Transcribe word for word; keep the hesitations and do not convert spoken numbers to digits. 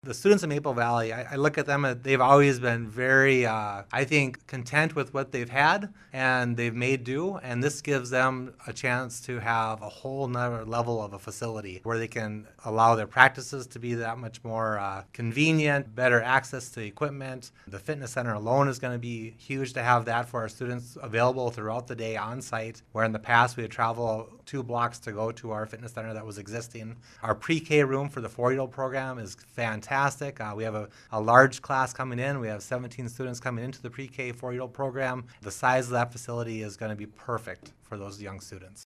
The students in Maple Valley, I, I look at them, they've always been very, uh, I think, content with what they've had, and they've made do, and this gives them a chance to have a whole nother level of a facility where they can allow their practices to be that much more uh, convenient, better access to equipment. The fitness center alone is going to be huge to have that for our students available throughout the day on site, where in the past we would travel two blocks to go to our fitness center that was existing. Our pre-K room for the four-year-old program is fantastic. Fantastic. Uh, we have a, a large class coming in. We have seventeen students coming into the pre-K four-year-old program. The size of that facility is going to be perfect for those young students.